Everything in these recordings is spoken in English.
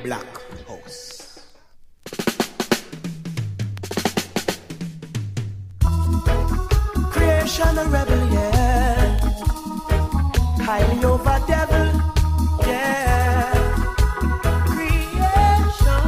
Black House. Creation a rebel, yeah. Highly over devil, yeah. Creation.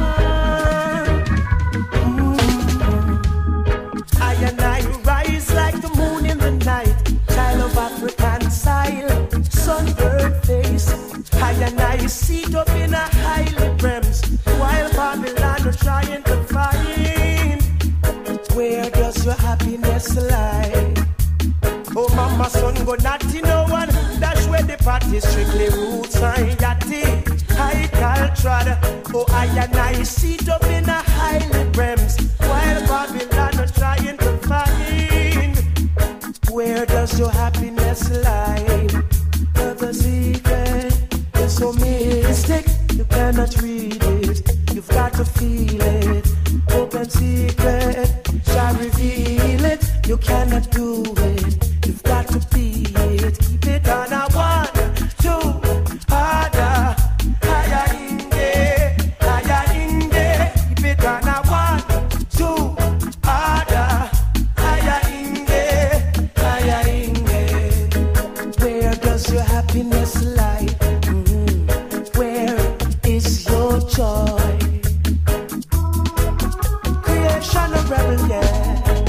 I and I rise like the moon in the night. Child of African style, sunburned face. I and I sit up in a highly brems, while Babylon are trying to find. Where does your happiness lie? Oh, mama, son, go naughty, no one. That's where the party strictly roots and yachty. High culture. Oh, I and I sit up in a highly brems, while Babylon are trying to find. Where does your happiness lie? The secret is so mystic, you cannot read it. You've got to feel it. Open secret shall reveal it. You cannot do it. You've got to be it. Keep it on a 1, 2, harder, higher in there, higher in there. Keep it on a 1, 2, harder, higher in there, higher in there. Where does your happiness lie? Where is your joy? Creation of rebel, yeah.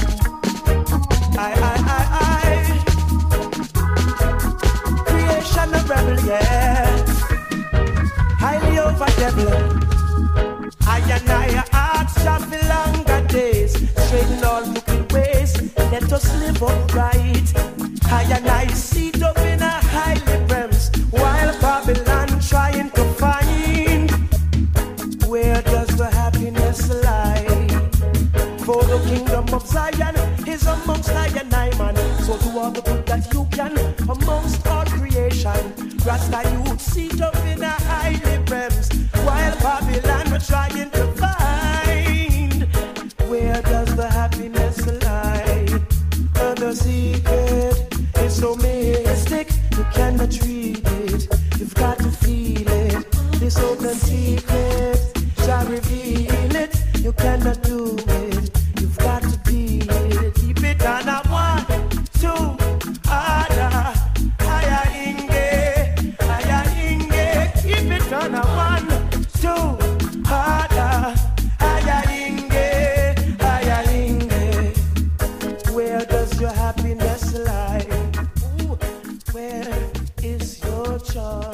Creation of rebel, yeah. Highly over devil. I and I ask Jah for longer days, straighten all crooked ways. Let us live upright. I and I sit up in a highly brems, while Babylon trying to find. Where does the happiness lie? For the kingdom of Zion is amongst I and I, man. So do all the good that you can amongst all creation. Rasta youth sit up in a highly brems, while Babylon are trying to find. Where does the happiness lie? The secret is so mystic, you cannot read it. You've got to feel it. This open secret shall reveal it. You cannot do it. You've got to be it. Keep it on a 1, 2, harder, higher in there, higher in there. Keep it on a 1, 2, harder, higher in there, higher in there. Where does your happiness lie? Ooh, where is your joy?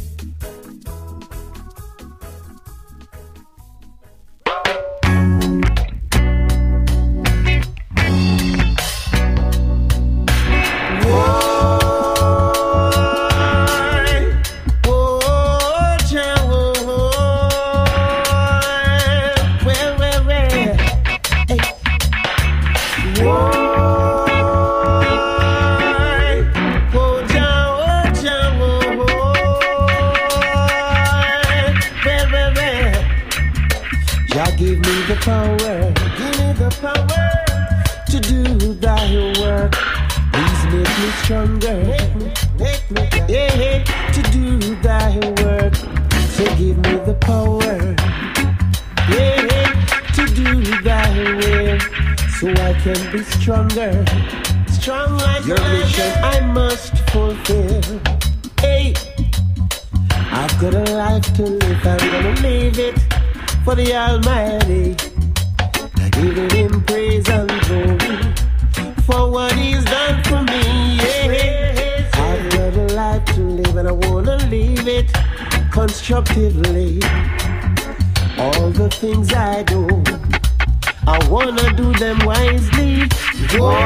Stronger, yeah, to do thy work. So give me the power, yeah, to do thy will, so I can be stronger, strong like your vision I must fulfill. Hey, I've got a life to live, I'm gonna live it for the Almighty. I give him praise and glory for what he's done for me, yeah. I've got a life to live and I wanna live it constructively. All the things I do, I wanna do them wisely. Whoa,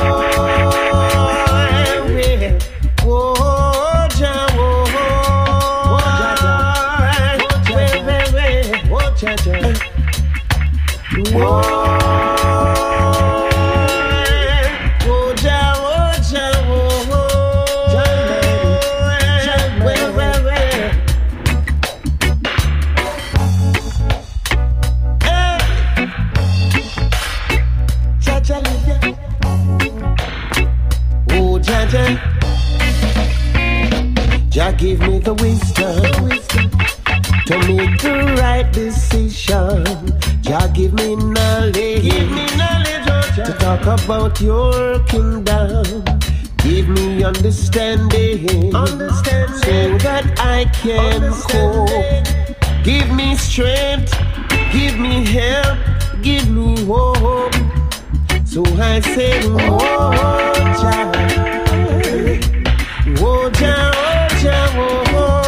yeah. Whoa, Jah, whoa, whoa, Jah give me the wisdom to make the right decision. Jah give me knowledge, to talk about your kingdom. Give me understanding, so that I can cope. Give me strength, give me help, give me hope. So I say, oh Jah, oh Jah, oh Jah, oh.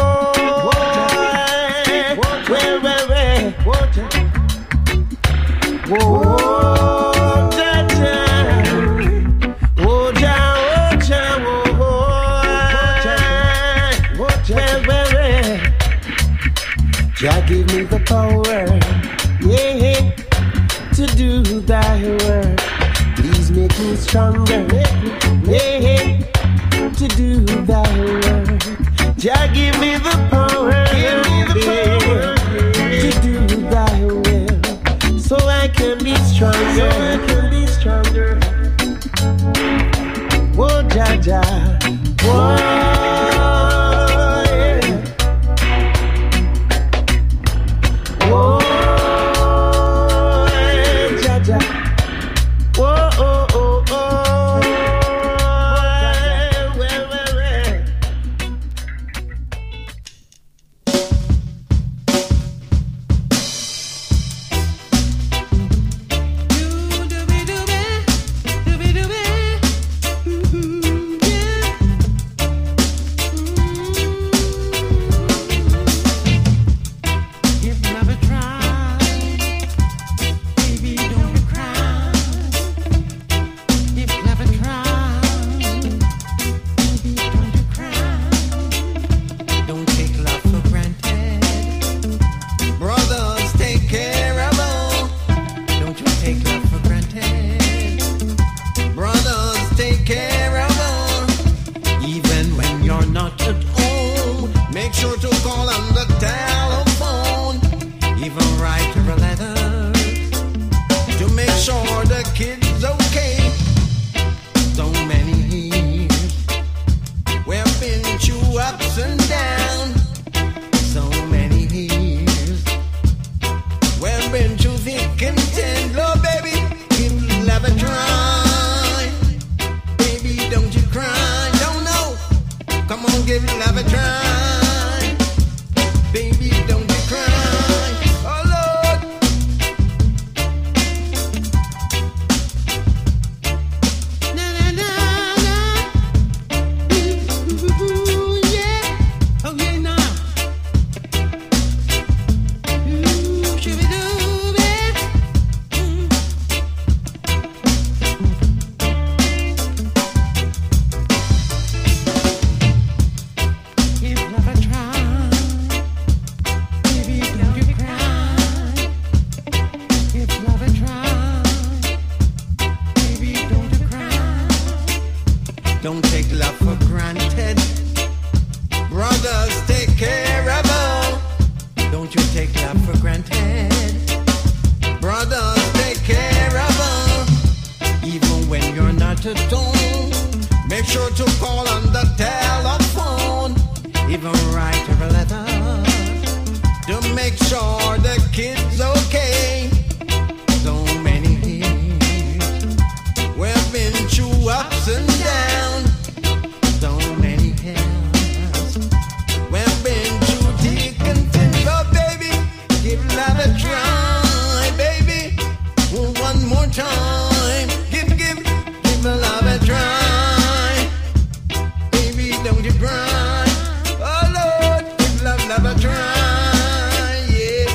Jah give me the power, yeah, to do thy work. Please make me stronger, yeah, to do thy work. Jah give me the power, yeah, to do thy will, so I can be stronger, Oh Jah Jah, oh. Don't you cry, oh Lord, give love a try, yeah.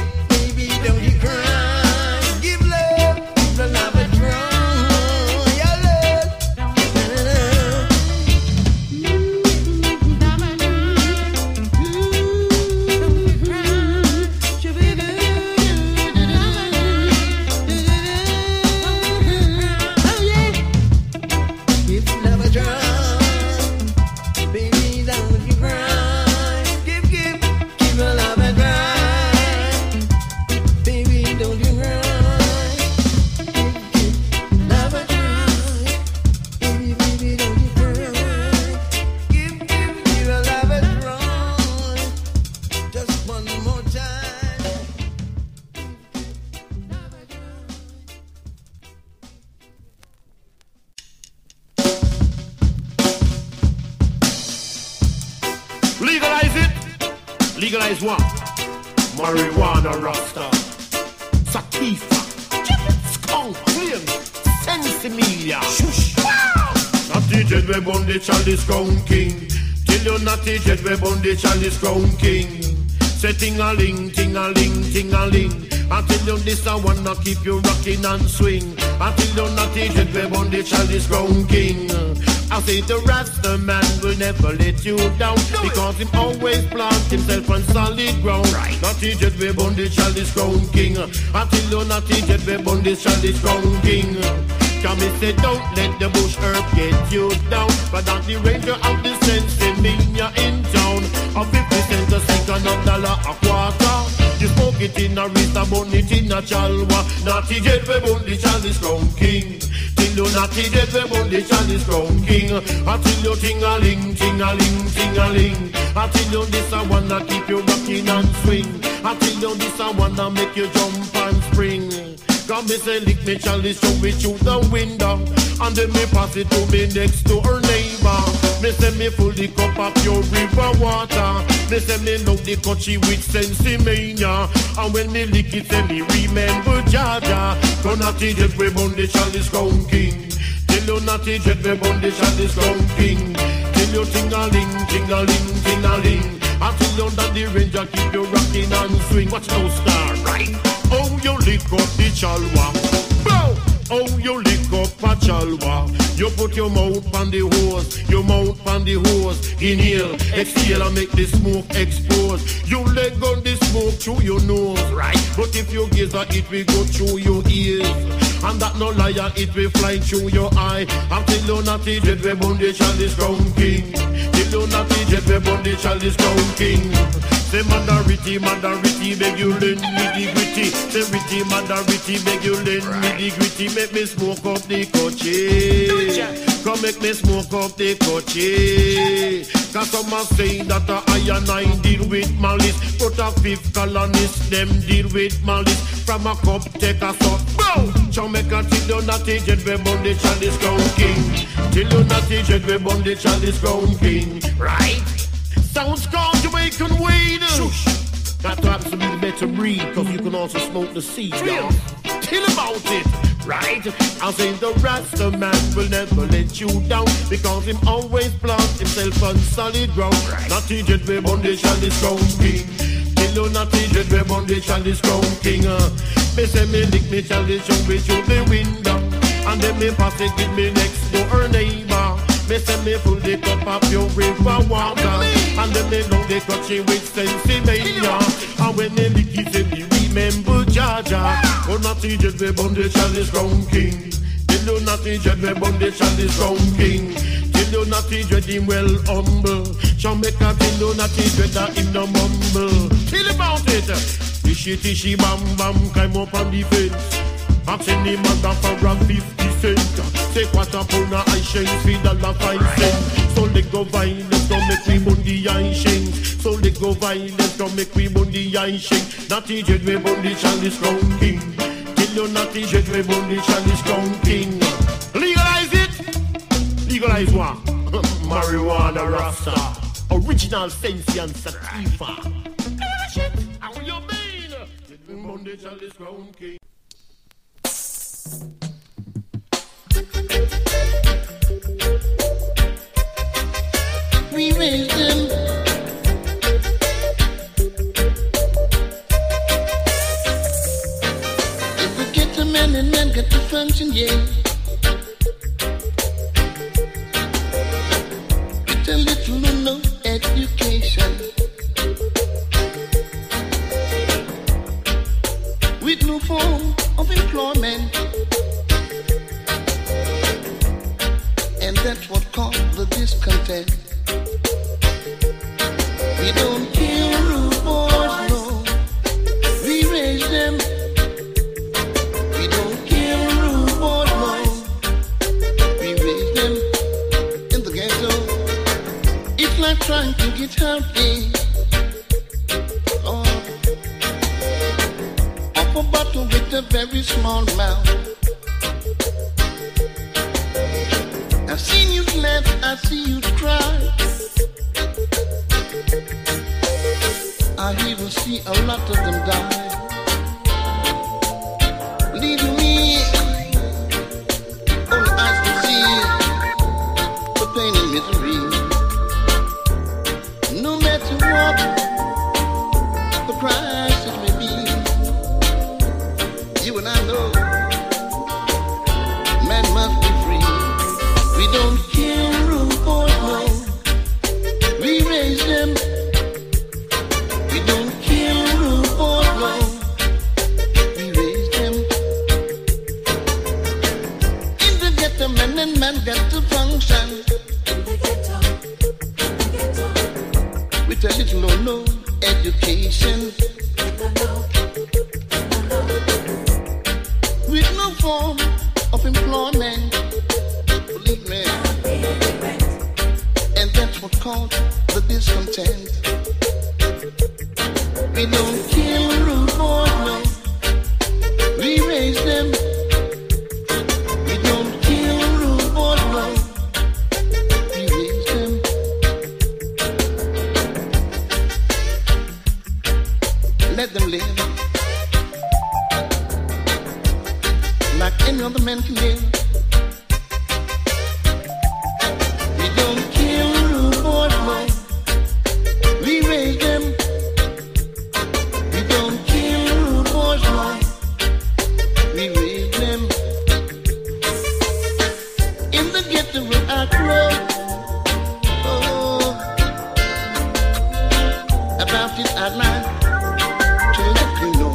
Legalize it. Legalize what? Marijuana, Rasta, Sativa, Skunk, Flames, Sensimilia. Shush. Natty jet we bun the Charlie Crown King. Till you natty jet we bun the Charlie Crown King. Say ting-a-ling, ting-a-ling, ting-a-ling. Until you this I wanna keep you rocking and swing. Until you natty jet we bun the Charlie Crown King. I say the Rasta man will never let you down, because him always plant himself on solid ground. Right. Natty jet we bun the Charlie Crown King. Until you natty jet we bun the Charlie Crown King. Come me say don't let the bush herb get you down, but that the ranger of the sense in me in town. A 50 cents a stick and $1 a quarter. You smoke it in a wrist, burn it in a chalwa. Natty jet we bun the Charlie Crown King. Till you natty jet we bun the Charlie Crown King. Until you ting-a-ling, ting-a-ling, ting-a-ling. Until you this I wanna keep you rocking and swing. Until you this I wanna make you jump and spring. Come me say lick me chalice, show it through the window, and then me pass it to me next door neighbor. Me say me full the cup of pure river water. Me say me love the coachy with sensimania. And when me lick it, say me remember Jaja. Go natty jet we bun the Charlie Crown King. Till you natty jet we bun the Charlie Crown King. Till you ting-a-ling, ting-a-ling, ting-a-ling. Until you that the ranger keep you rocking and swing. Watch no star, right? Oh, you lick up the chalwa. Bow! Oh, you lick up a chalwa. You put your mouth on the hose, your mouth on the hose. Inhale, exhale and make the smoke expose. You let go the smoke through your nose, right? But if you gaze at it, will go through your ears. And that no liar, it will fly through your eye. Until you natty jet we bun the Charlie Crown King. Till you natty jet we bun the Charlie Crown King. Say Mandarity, Mandarity, beg you lend me the gritty. Say Ritty, Mandarity, beg you lend me the gritty. Make me smoke up the coachy. Come make me smoke up the coachy. Cause some are saying that I and I deal with malice, but a fifth colonist, them deal with malice. From a cup take a shot, bow! Jamaica till you natty jet we bun the Charlie Crown King. Till you natty jet we bun the Charlie Crown King. Right? Sounds called Jamaican weed. Shush. That happens to be the better breed, cause you can also smoke the seed, y'all. Tell about it, right? I'm saying the Rasta man will never let you down, because him always plant himself on solid ground. Right. Natty jet we bun the Charlie Crown King. Till you natty jet we bun the Charlie Crown King. Me say me lick me Charlie show me through the window, and then me pass it with me next door neighbor. Me say me full the cup of pure river water, and then me love the coachy with sensimania. And when me lick it, say me remember Jaja. Oh, natty jet we bun the Charlie Crown King. Till you natty jet we bun the Charlie Crown King. Till you natty jet him well humble. Jamaica till you natty jet him no mumble. Tell about it. Tishy bam bam climb up on the fence. Asking the mother for a 50 cent. Take quarter pound of ice shanks, $3.05. So let go violence, don't make me bun the ice shanks. So let go violence, don't make me bun the ice shanks. Natty jet we bun the Charlie Crown King. Till you natty jet we bun the Charlie Crown King. Legalize it. Legalize what? Marijuana, Rasta, original Sensi and Sativa. How you mean? Bun the Charlie Crown King. We raise them. If we get the men and men get to function, yeah. With a little or no education, with no form of employment, and that's what caused the discontent. We don't kill rude boys, no. We raise them. We don't kill rude boys, no. We raise them in the ghetto. It's like trying to get healthy. Oh, off a bottle with a very small mouth. I've seen you laugh, I see you cry. I even see a lot of them die, leaving me only eyes to see the pain and misery. No matter what the price it may be, you and I know man must be free. We don't kill rude boys, no. We raise them. We don't kill rude boys, no. We raise them. In the ghetto, man and man got to function. With a little or no education, with no form of employment, believe me, and that's what caused the discontent. We don't kill rude boys, no. We raise them. We don't kill rude boys, no. We raise them. Let them live like any other man can live. We don't kill rude boys, no. We raise them. We don't kill rude boys, no. We raise them. In the ghetto where I grow, oh, about it I'd like to let you know.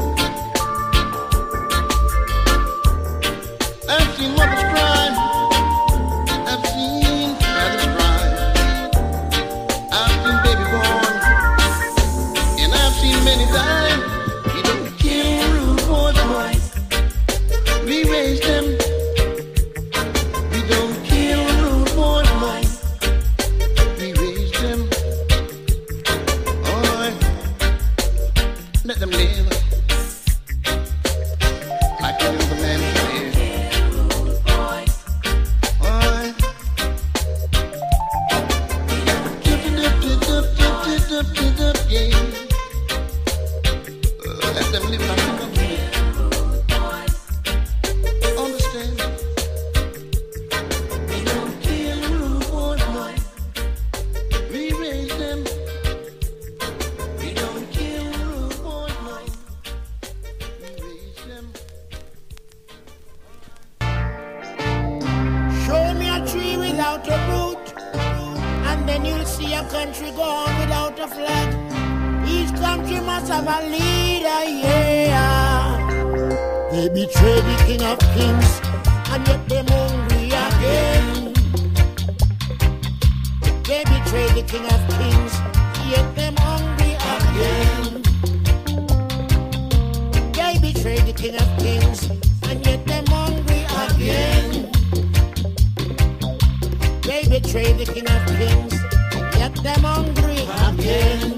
I've seen mothers cry, I've seen fathers cry, I've seen baby born, and I've seen many die. We don't kill rude boys, no. We raise them. We don't kill rude boys, no. We raise them. Alright, let them live like any other man can live. Alright. Yeah. Let them live like any other man. Understand? We don't kill rude boys, no. We raise them. We don't kill rude boys, no. We raise them. Show me a tree without a root, and then you'll see a country gone without a flag. Each country must have a leader, yeah. They betray the King of Kings, and yet them hungry again. They betray the King of Kings, yet them hungry again. They betray the King of Kings, and yet them hungry again. They betray the King of Kings, yet them hungry again.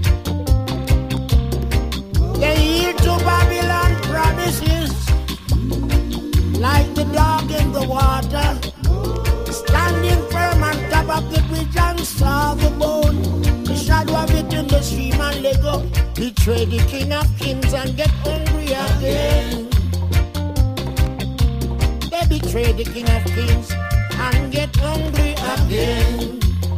They yield to Babylon promises, like the dog in the water, standing firm on top of the bridge and saw the bone. The shadow of it in the stream and let go. Betray the King of Kings and get hungry again. They betray the King of Kings and get hungry again.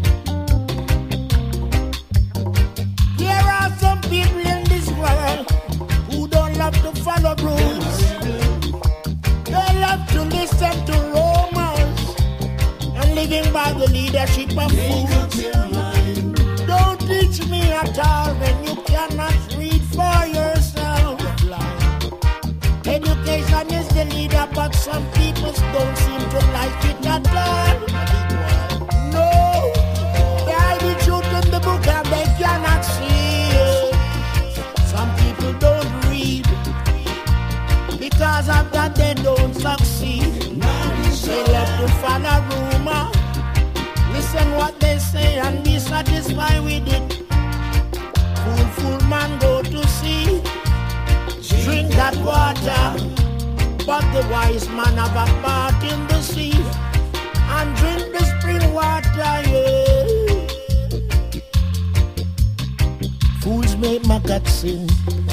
There are some people in this world who don't love to follow rules. They love to listen to rumors and living by the leadership of fools. Don't teach me at all when you cannot read for yourself. Education is the leader, but some people don't seem to like it at all. No, they hide the truth in the book and they cannot see it. Some people don't read, because of that they don't succeed. They love to follow rumor, listen what they say and be satisfied with it. Fool man go to sea, drink that water, but the wise man have a part in the sea and drink the spring water, yeah. Fools make maggots sin.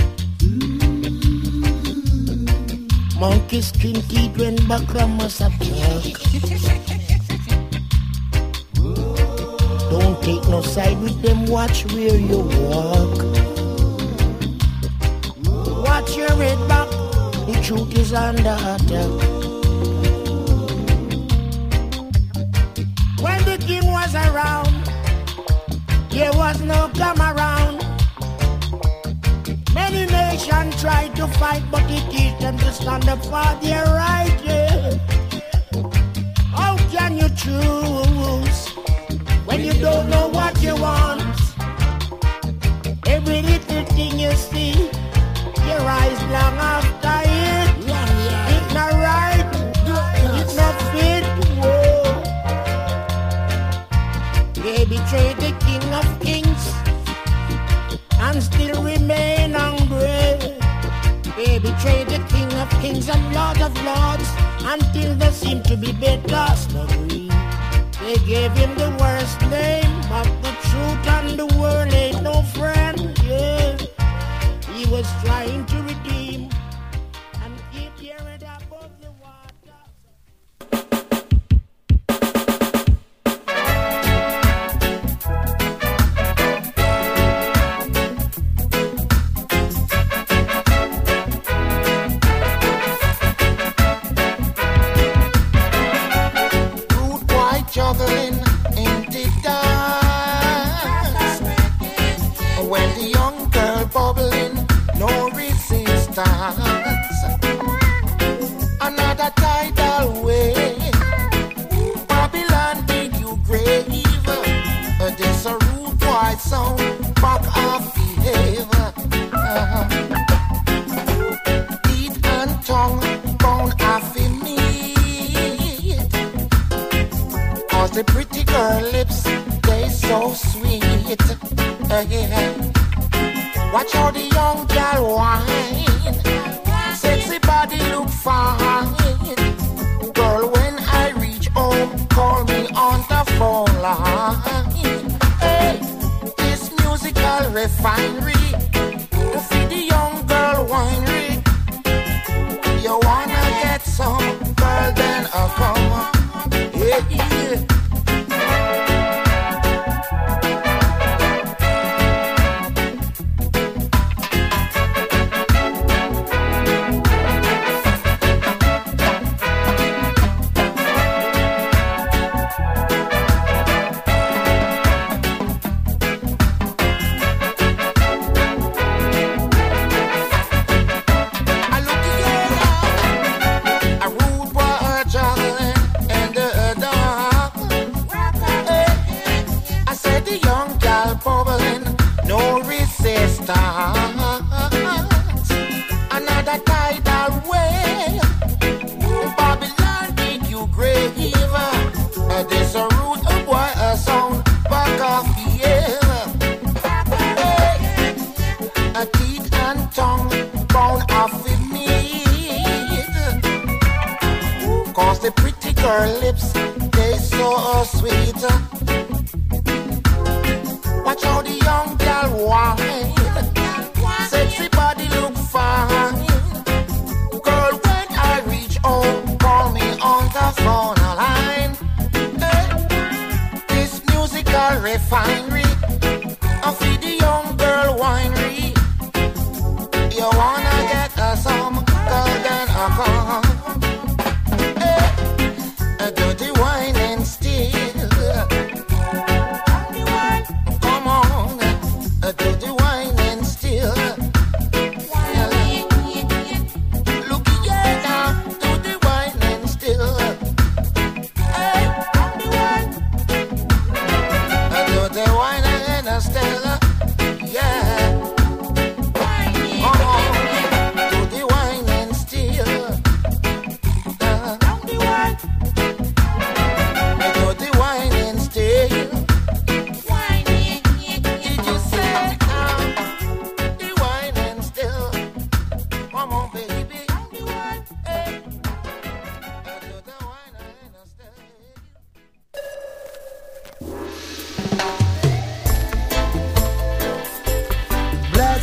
Monkey skin teeth when background must have talk. Don't take no side with them, watch where you walk. Watch your head back, the truth is under attack. When the king was around, there was no come around. Many nations tried to fight, but he teach them to stand up for their right, yeah. How can you choose when you don't know what you want? Every little thing you see, your eyes long after it. It's not right, it's not fit, whoa. They betrayed the King of Kings and still remain hungry. They betrayed the King of Kings and Lord of Lords until they seem to be better. They gave him the worst name, but the truth and the world ain't no friend. Yeah, he was trying to redeem and keep your head above the water. Juggling in the dance. When the young girl bubbling, no resistance. Another tidal wave, Babylon dig you grave. There's a rude boy sound, back off behave. Teeth and tongue, bone off in me. The pretty girl lips, they so sweet. Watch how the young girl whine. Sexy body look fine. Girl, when I reach home, call me on the phone line. Hey, this musical refinery, feed the young girl winery. You wanna get some, girl, then I'll come. Yeah, yeah. Another tidal wave, Babylon dig you grave. There's a root, a boy, a sound, back off the air. A teeth and tongue, bound off with meat. Cause the pretty girl lips, they so sweet. Watch how the young girl whine. Sexy body look fine. Girl, when I reach home, call me on the phone line. Hey, this musical refinery, I feed the young girl winery. You wanna get some, girl, then I come. Hey, a dirty wine and still. Come on, a dirty wine and still. The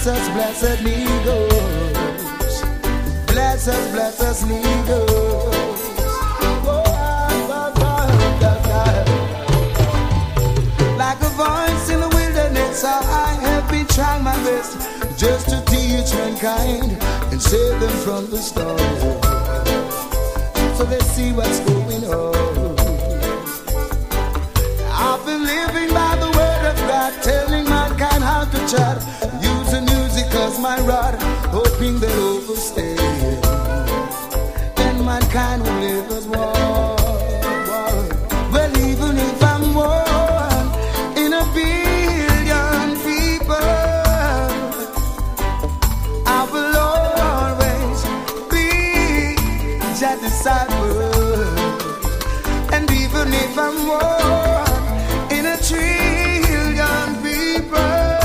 us, Negroes. Bless us, Negroes. Like a voice in the wilderness, I have been trying my best just to teach mankind and save them from the storm. So let's see what's going on. I've been living by the word of God, telling mankind how to chat, using music as my rod, hoping they'll overstay, and mankind will live as one. Well, even if I'm one in a billion people, I will always be Jah disciple. And even if I'm one in a trillion people,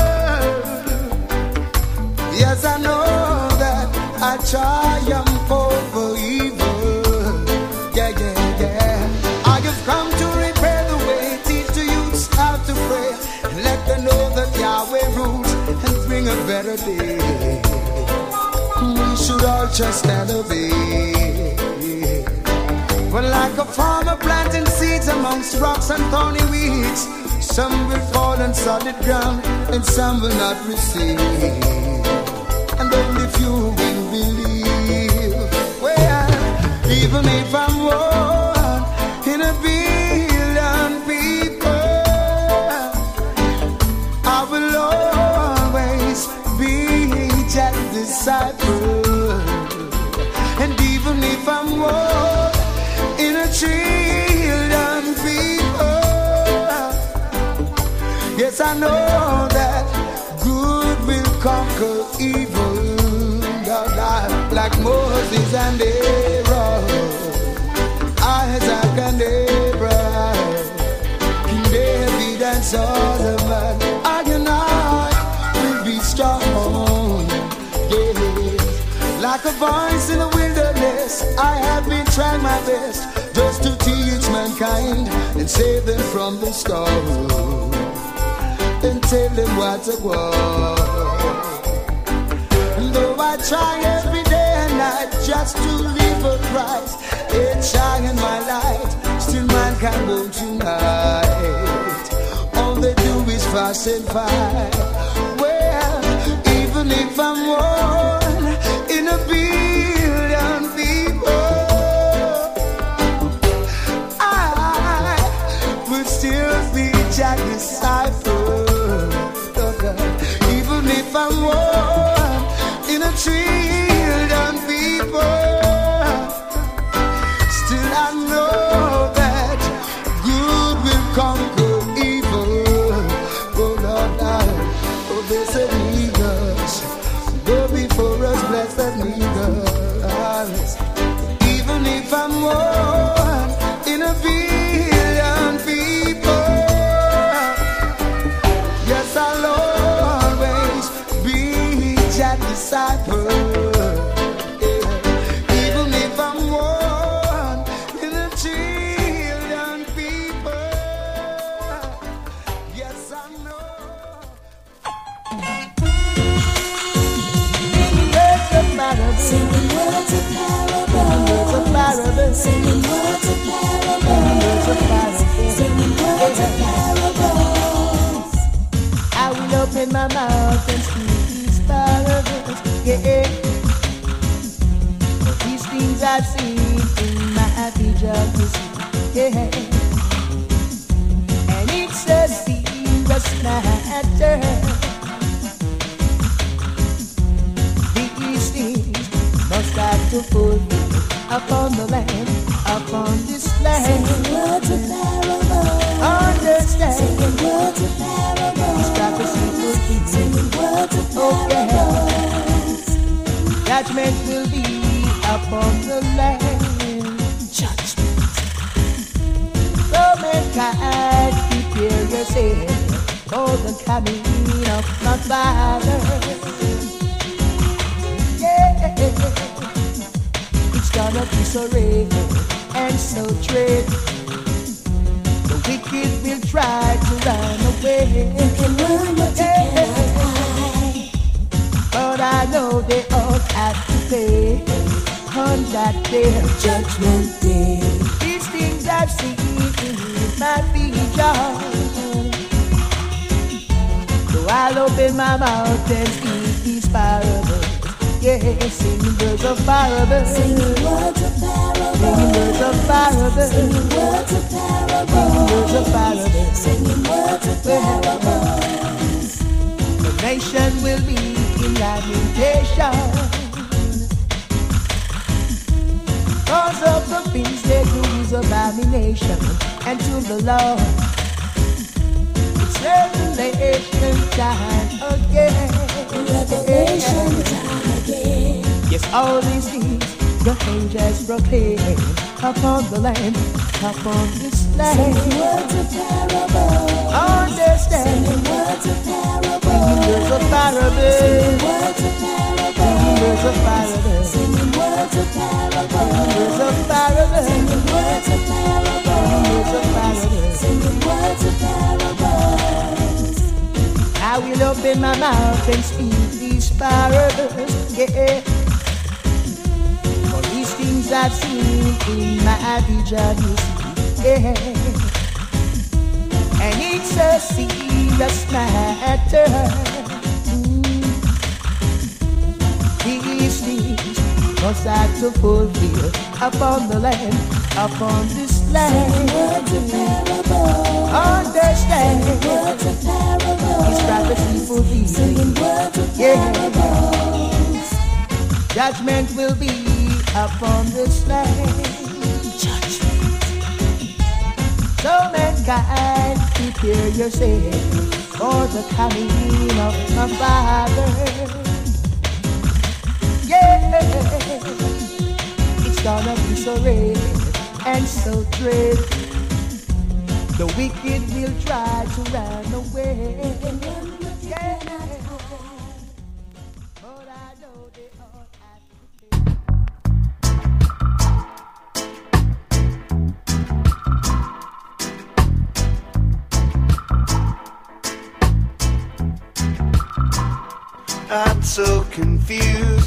yes, I know that I triumph over evil. Yeah, yeah, yeah. I have come to repair the way, teach the youths how to pray, and let them know that Yahweh rules and bring a better day. We should all trust and obey. Well, like a farmer planting seeds amongst rocks and thorny weeds, some will fall on solid ground and some will not receive, and only few will believe. Well, even if I'm one in a billion people, I will always be Jah disciple. And even if I'm one in a trillion people, yes, I know that good will conquer evil. Like Moses and Aaron, Isaac and Abraham, King David and Solomon, I will be strong. Yeah. Like a voice in the wilderness, I have been trying my best just to teach mankind and save them from the storm, and tell them what to go. And though I try every day and night just to live for Christ, it's shining my light, still mankind won't unite. All they do is fast and fight. Well, even if I'm one in a billion people, I will still be Jah disciple. Even if I'm one in a trillion people, still I know that good will conquer evil. Oh Lord, oh blessed Negroes, go before us, blessed Negroes. Even if I'm one in a billion people, yes, I'll always be Jah disciple. Yeah. Even if I'm one in a trillion people, yes, I know. Singing words of parables, singing words of parables, singing words of parables. I will open my mouth and speak these parables, yeah. These things I've seen in my vision, yeah. And it's a serious matter. These things must have to fulfill upon the land, upon this land. Singing words of parables, understand. Singing words of parables, this prophecy will be singing words of parables. Judgment will be upon the land. Judgment. So mankind, prepare yourself for the coming of my Father. Yeah. It's gonna be so red and so dread. The wicked will try to run away. You can run, but you cannot hide. I know they all have to pay on that day of Judgment Day. These things I've seen in my vision, so I'll open my mouth and speak these parables. Yeah, singing words of parables, singing words of parables, singing words of parables, singing words of parables, singing words of parables, singing words of parables. The nation will be in lamentation cause of the things they do is abomination, and to the Lord it's revelation time again. Revelation time again. Yes, all these things the angels proclaim upon the land, upon this land. Singing words of parables, Understand. singing words of parables, Singing words of parables, singing words of parables, singing words of parables, singing words of parables, singing words of parables, singing words of parables. I will open my mouth and speak these parables, yeah. For these things I've seen in my vision, you see, yeah. And it's a serious matter. These things must have to fulfill upon the land, upon this land. Words of parables, Understand, words of parables, His prophecy fulfilled. singing words of parables. Judgment will be upon this land. So mankind, prepare yourself for the coming of my Father. Yeah, it's gonna be so red and so dread. The wicked will try to run away. Yeah, but I know they all have to pay. I'm so confused.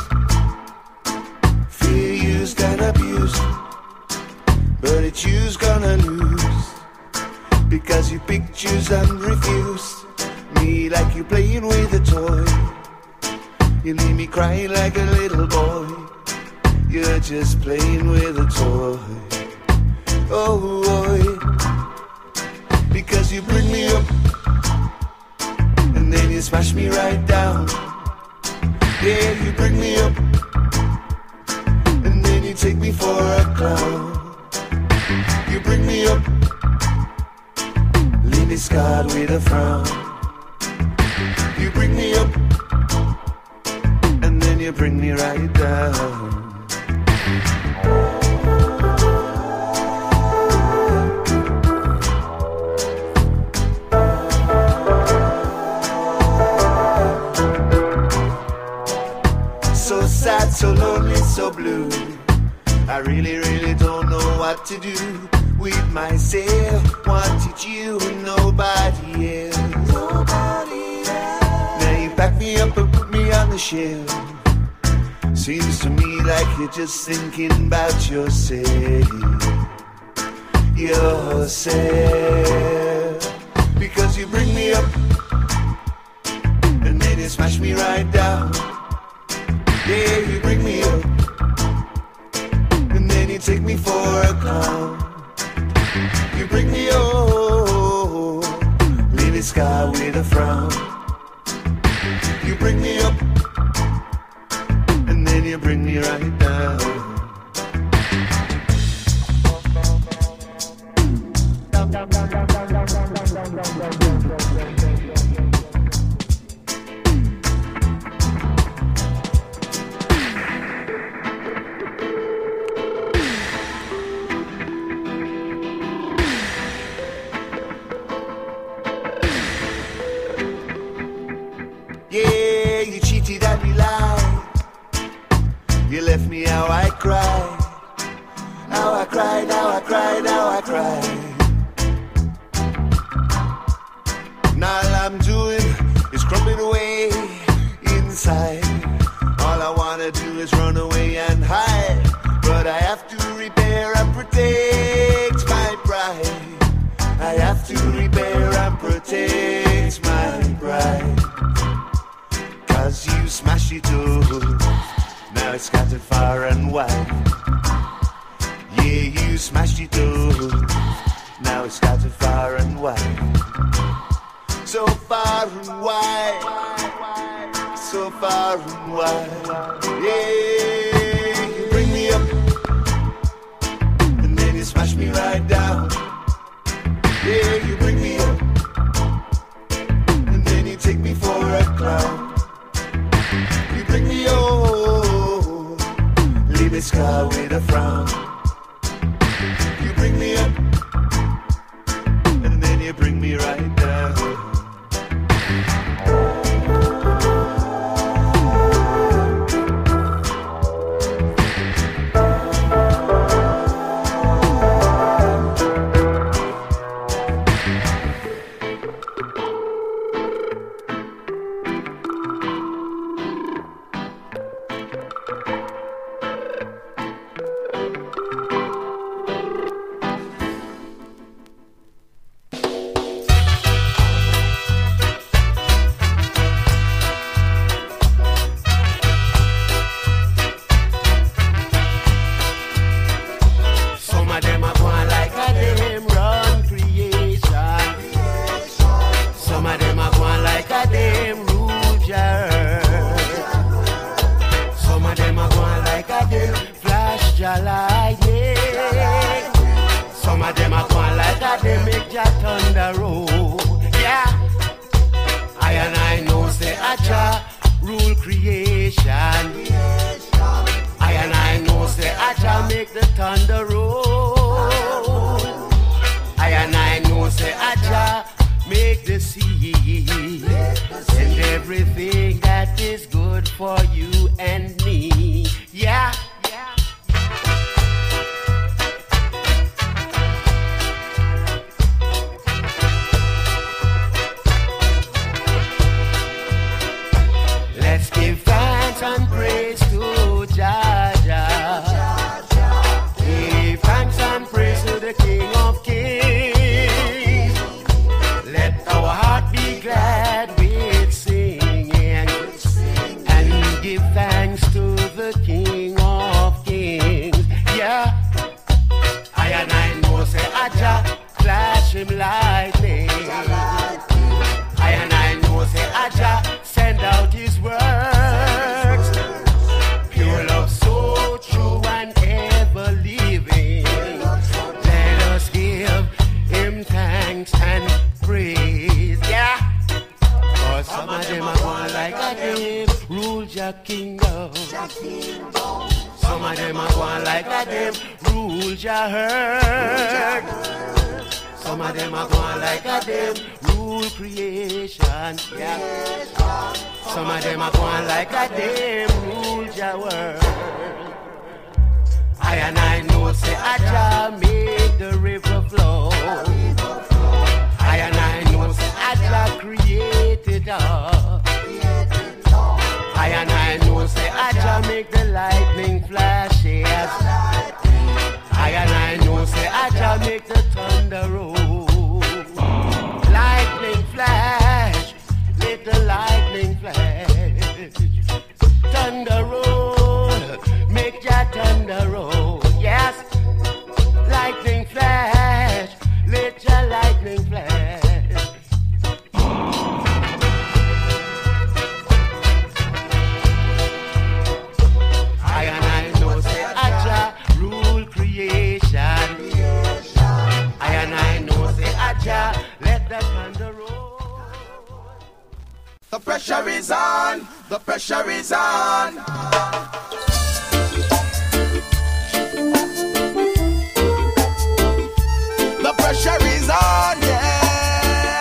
Fear used and abused, but it's you's gonna lose, because you pick, choose and refuse me like you playing with a toy. You leave me crying like a little boy. You're just playing with a toy. Oh boy, because you bring me up and then you smash me right down. Yeah, you bring me up and then you take me for a clown. You bring me up, leave me scarred with a frown. You bring me up and then you bring me right down. So sad, so lonely, so blue. I really, really don't know what to do with myself. Wanted you and nobody else. Now you pack me up and put me on the shelf. Seems to me like you're just thinking about yourself. Yourself. Because you bring me up and then you smash me right down. Yeah, you bring me up and then you take me for a clown. You bring me up, leave me scar with a frown. You bring me up and then you bring me right down. Yeah, you cheated and you lied. You left me how I cried. How I cried, how I cried, how I cried. Now all I'm doing is crumbling away inside. you smashed it up. Now it's scattered far and wide. Yeah, you smashed it up. Now it's scattered far and wide. So far and wide. So far and wide. Yeah, you bring me up. And then you smash me right down. Yeah, you bring me up. And then you take me for a clown. You bring me up. Leave a scar with a frown. You bring me up. And then you bring me right down. The pressure is on. The pressure is on. The pressure is on, yeah.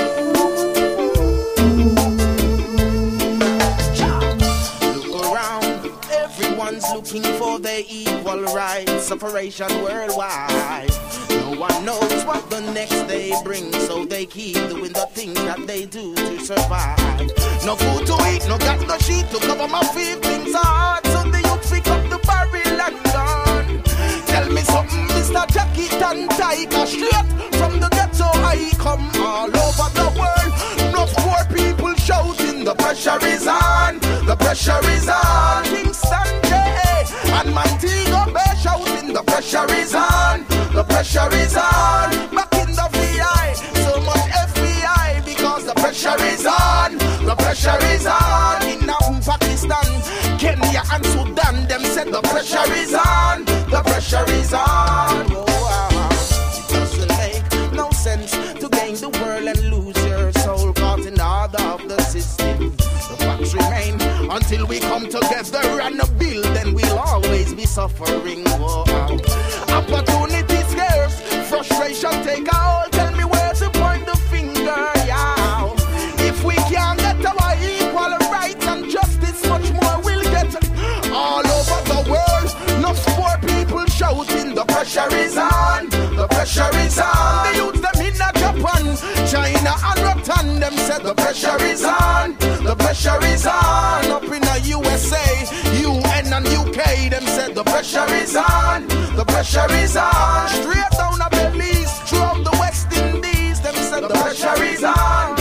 Look around. Everyone's looking for their equal rights. Separation worldwide. No one knows what the next day brings, so they keep doing the things that they do to survive. No food to eat, no got no sheet to cover my feet. Things are hard, so the youth pick up the barrel and gun. Tell me something, Mr. Jackie and Tiger. Straight from the ghetto I come all over the world. No poor people shouting, the pressure is on. pressure is on. Kingston J and Montego Bay shouting, the pressure is on. The pressure is on. Back in the VI, so much FBI because the pressure is on. The pressure is on. In Pakistan, Kenya and Sudan, them said the pressure is on. The pressure is on. Oh, it doesn't make no sense to gain the world and lose your soul caught in the order of the system. The facts remain until we come together and build, then we'll always be suffering. Whoa. Opportunity scarce, frustration take a hold. Tell me where to point the finger, yeah. If we can't get our equal rights and justice, much more we'll get all over the world. Enough poor people shouting, the pressure is on. The pressure is on. The youth them in Japan, China and Rotan, them said the pressure is on. The pressure is on. Up in the USA, UN and UK, them said the pressure is on. The pressure is on. Straight down the Belize, throughout the West Indies, them said the pressure is on.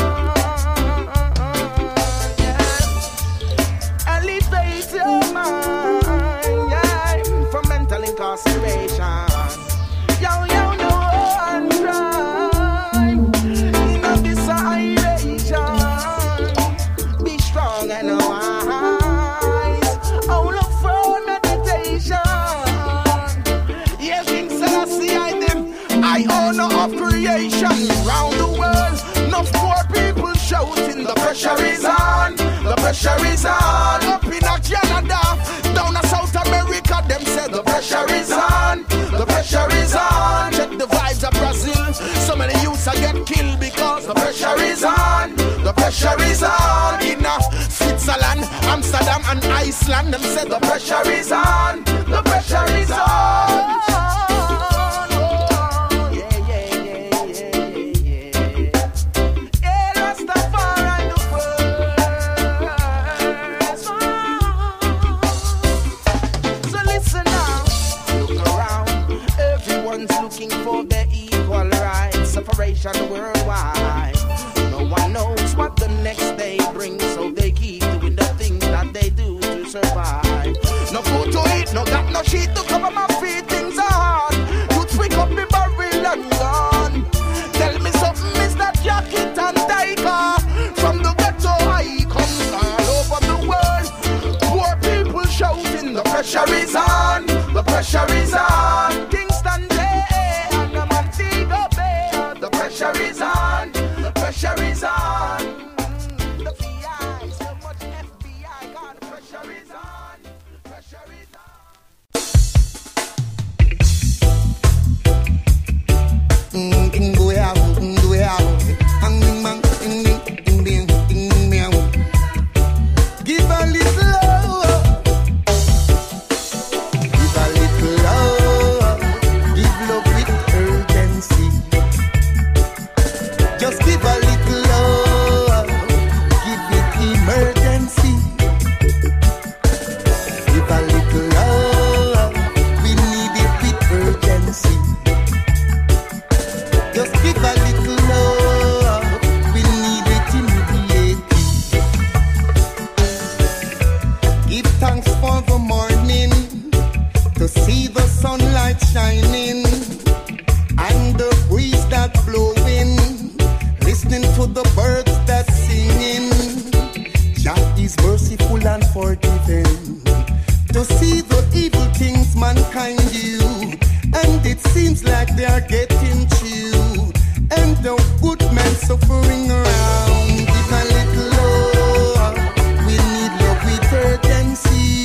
Elevate your mind, yeah, from mental incarceration. Yo, no one crime in this isolation. Be strong and wise. All of for meditation. Yes, King Selassie, I honor of creation round the world. Enough poor people shouting, the pressure is on. The pressure is on. Up in Canada, down in South America, them said the pressure is on. The pressure is on. Check the vibes of Brazil. So many youths are get killed because the pressure is on. The pressure is on. In Switzerland, Amsterdam and Iceland, them said the pressure is on. The pressure is on. Looking for their equal rights, separation worldwide. No one knows what the next day brings, so they keep doing the things that they do to survive. No food to eat, no got no sheet to cover my feet, things are hard. Youth pick up the barrel and gone. Tell me something, Mr. Jacket and Tiger. From the ghetto I come all over the world. Poor people shouting, the pressure is on. The pressure is on. Kingston the pressure is on. The pressure is on. The VI, so much FBI, God, the pressure is on. The pressure is on. Give a little love. Give a little love. Give love with urgency. Just give a little love, give it emergency. Give a little love, we need it with urgency. Just give a little love, we need it immediately. Give thanks for the morning, to see the sunlight shining, and the breeze that blowing. Listening to the birds that singing, Jah is merciful and forgiving. To see the evil things mankind do, and it seems like they are getting chewed, and the good men suffering around. Give a little love, we need love with urgency.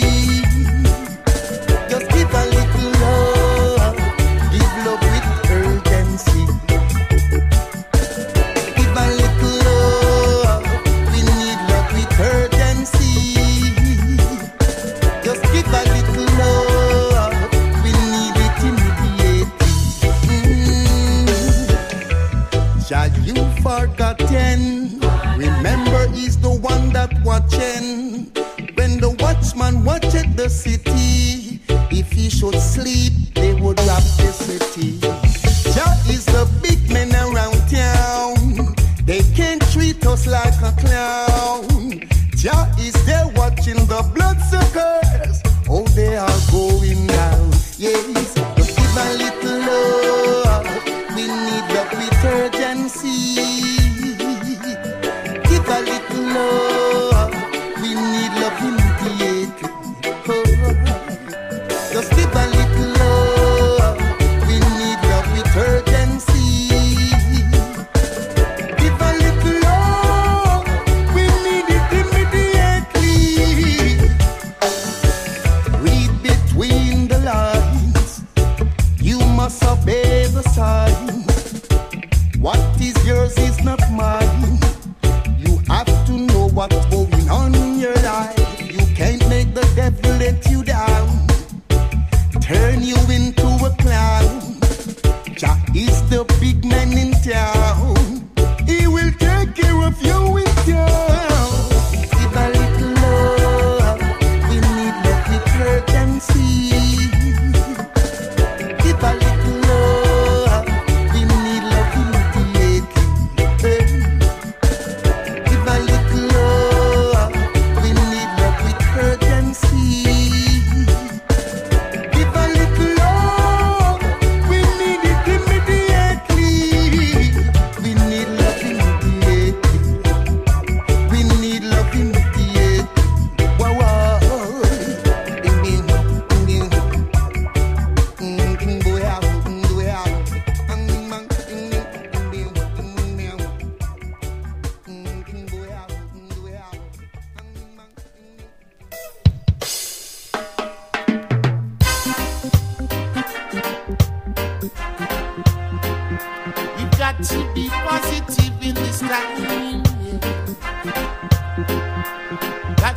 Just give a little love, give love with urgency. Forgotten. Remember, he's the one that watching. When the watchman watched the city, if he should sleep, they would rob the city. Jah is the big man around town. They can't treat us like a clown. Jah is there watching the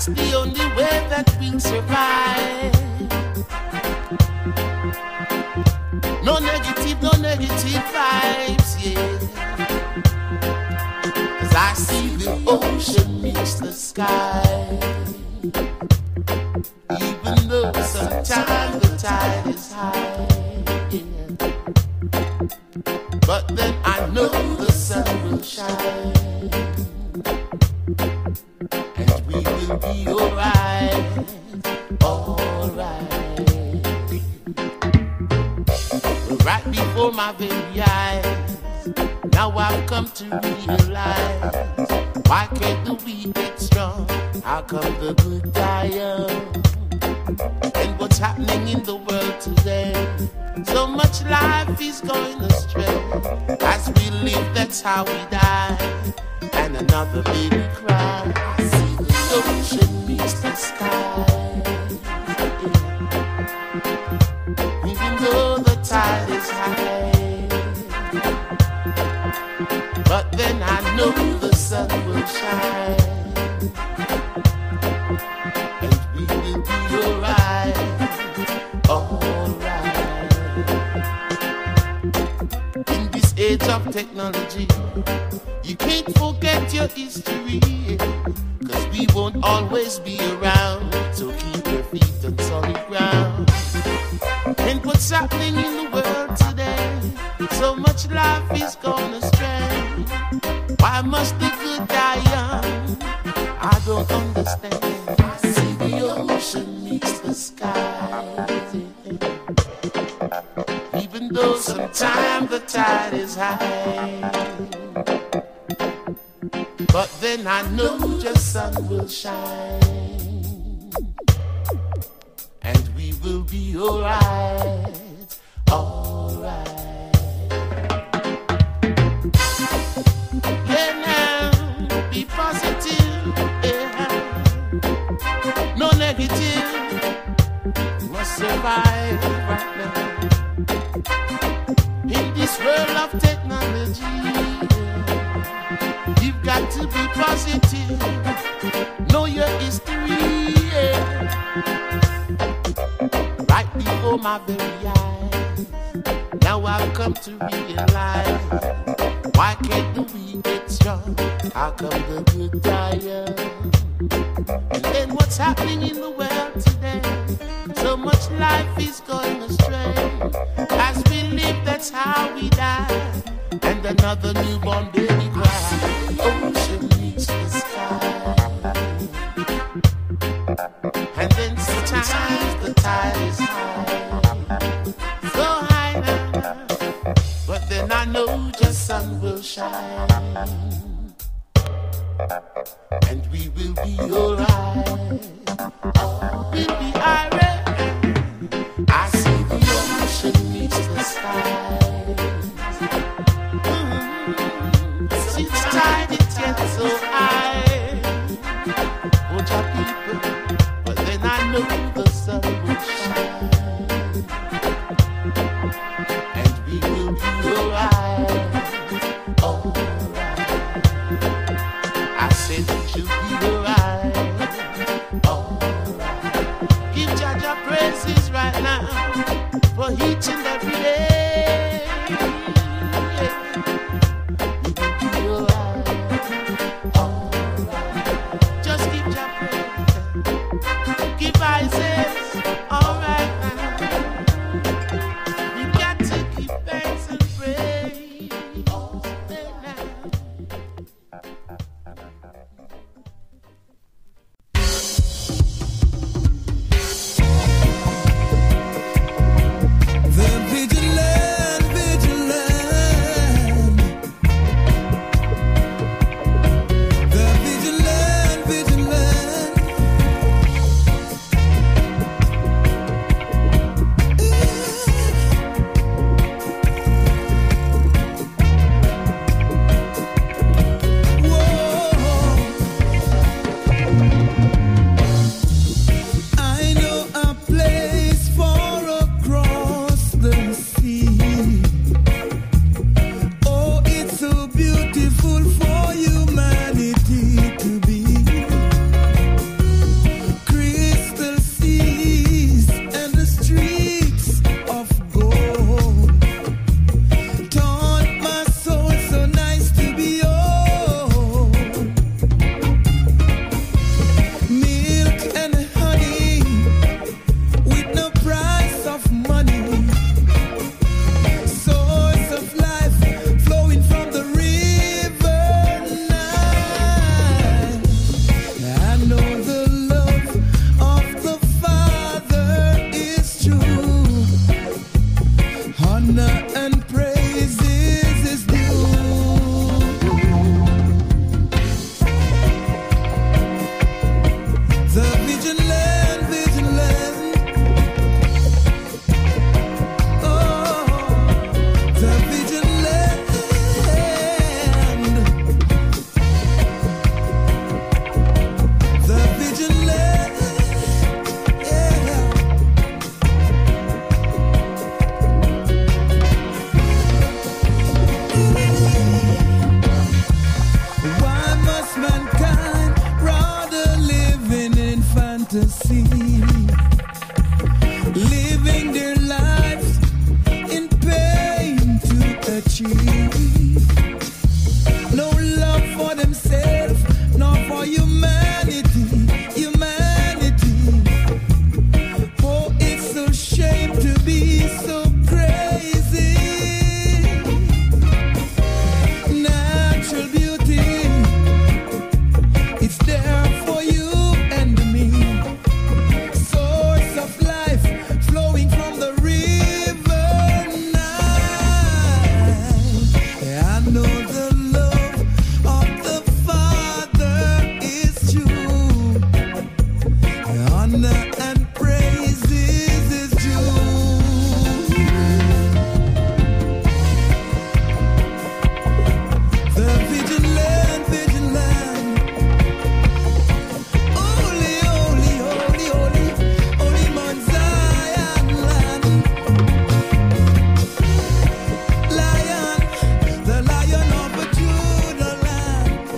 That's the only way that we'll survive. No negative vibes, yeah. 'Cause I see the ocean meets the sky. Even though sometimes the tide is high, yeah. But then I know the sun will shine, and we will be alright, alright. Right before my very eyes, now I've come to realize, why can't the weak get strong? How come the good die young? And what's happening in the world today? So much life is going astray. As we live, that's how we die. And another baby cry. I see the ocean meets the sky. Even though the tide is high, but then I know the sun will shine, and we will be alright, alright. In this age of technology, you can't forget your history, 'cause we won't always be around, so keep your feet on solid ground. And what's happening in the world today? So much life is gone astray. Why must the good die young? I don't understand. I see the ocean meets the sky, even though sometimes the tide is high. But then I know the sun will shine, and we will be alright, alright. Yeah, now, be positive, yeah. No negative, you must survive right now. In this world of technology, you've got to be positive, know your history, yeah. Right before my very eyes, now I've come to realize, why can't the weak get strong? How come the good die young? And then what's happening in the world today? So much life is going astray. As we live, that's how we die. And another newborn baby cries. Ocean meets the sky. And then sometimes the tide is high, so high now. But then I know the sun will shine, and we will be alright. We'll be alright. I see the ocean meets the sky. Since tide it gets so high, watch our people. But then I know the sun will shine, and we will be alright, alright. I said we should be alright, alright. Give Jaja praises right now for each and every day. We will be alright, alright. Just give Jaja praise. Give Isaiah, alright now. We got to give thanks and praise. The vigilant, vigilant. The vigilant, vigilant. fantasy, living their lives in pain to achieve. No love for themselves, nor for humanity, humanity. For it's a shame to be so crazy. Natural beauty, it's there for you and me. Source of life flowing from the river Nile. I know the love of the Father is true. Honor and praises is due. The vigilant, vigilant. Holy, holy, holy, holy, holy Mount Zion land. Lion, the Lion of the Judah land.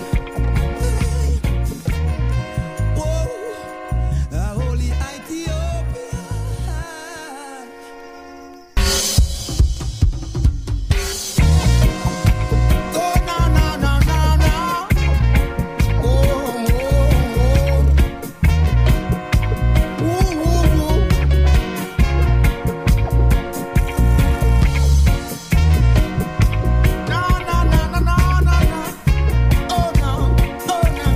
Whoa, the holy Ethiopia. Oh, no, no, no, no, no. Oh, oh, oh. Ooh, ooh, ooh. No, no, no, no, no, no, no. Oh, no, oh, no.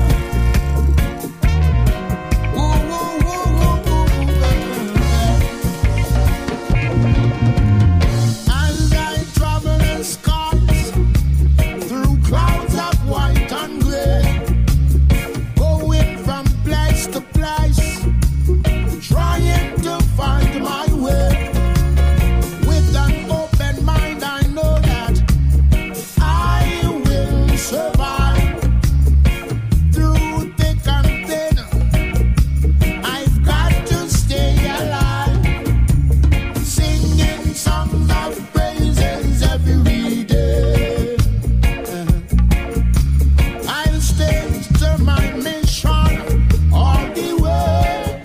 Ooh, ooh, ooh, ooh, ooh. As I travel in skies through clouds of white and gray, going from place to place, trying to find my way. With an open mind, I know that I will survive. Through thick and thin, I've got to stay alive, singing songs of praises every day. I'll stay to my mission all the way.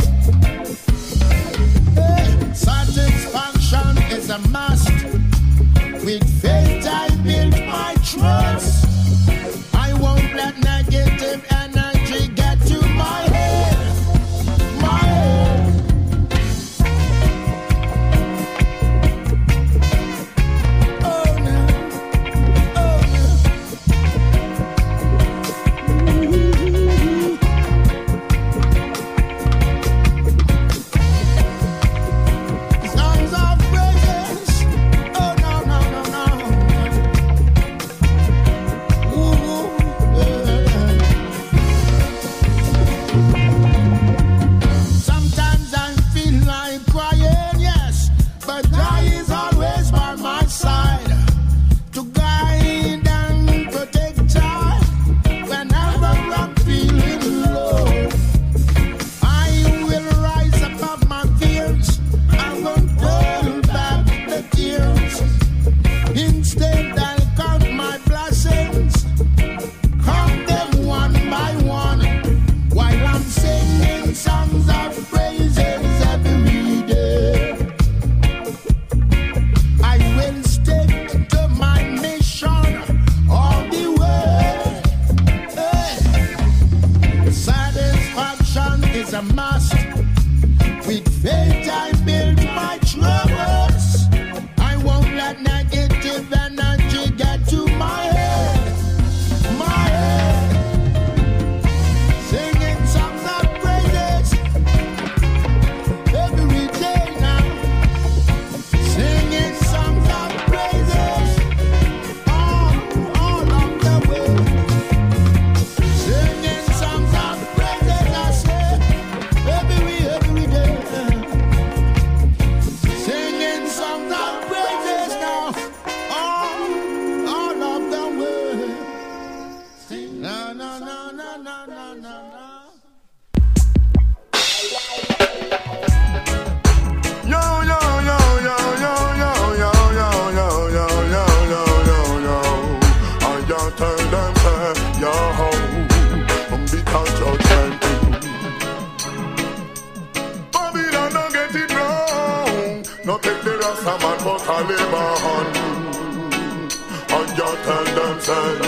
Satisfaction is a must. With faith I build my trust. I won't let negative energy get to my head. My head. Oh no, oh no. Songs of praises. Oh no, no, no, no. Ooh, yeah. Sometimes I feel like crying, yes, but God is always by my side to guide and protect I whenever I'm feeling low. I will rise above my fears. I won't hold back the tears. Instead, I'll count my blessings, count them one by one, while I'm singing songs of praises every day. I will stick to my mission all the way. Hey. Satisfaction is a must. With faith I build my trust. I won't let negative energy get to my head. My head. Singing songs of praises every day now. Singing songs of praises all of the way. Singing songs of praises, I say, every day. a man for Taliban. And you tell them, say,